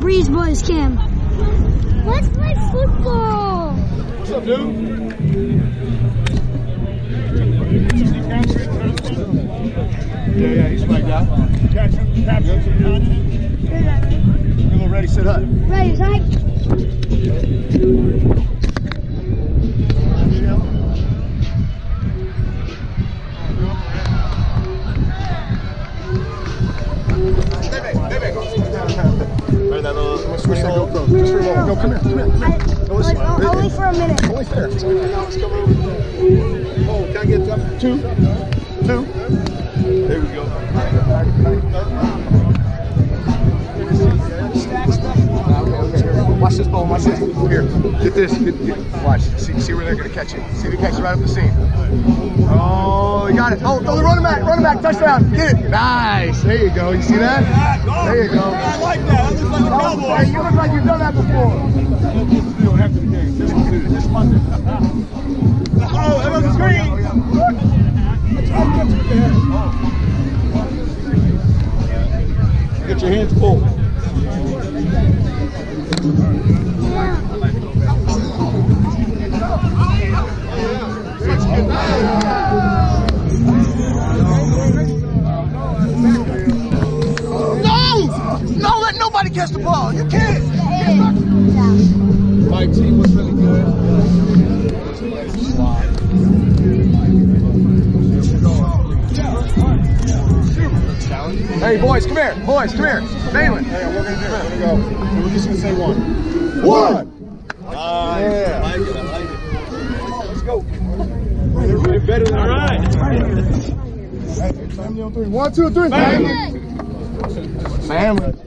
Breeze Boys camp. Let's play football. What's up, dude? Yeah, he's my guy. Catch him, capture him. You little ready, sit up. Ready, Zach? Switch that GoPro. Just for a moment. Go, come here. Only for a minute. Only fair. Let's come over. Oh, can I get two? There we go. Okay. Watch this ball. Watch this. Here. Get this. Watch. See where they're going to catch it. See the catch right up the seam. Oh, you got it. Oh, throw the running back. Touchdown. Get it. Nice. There you go. You see that? There you go. I like that. That looks like a cowboy. Hey, you look like you've done that before. After the game. This Monday. Oh, that was the screen. Get your hands full. No, let nobody catch the ball. You can't. My team was really good. Hey, boys, come here. Balin. Hey, we're gonna go. We're just gonna say one. Yeah. I like it. Let's go. They're better than all right. Hey, family on three. 1, 2, 3. Family.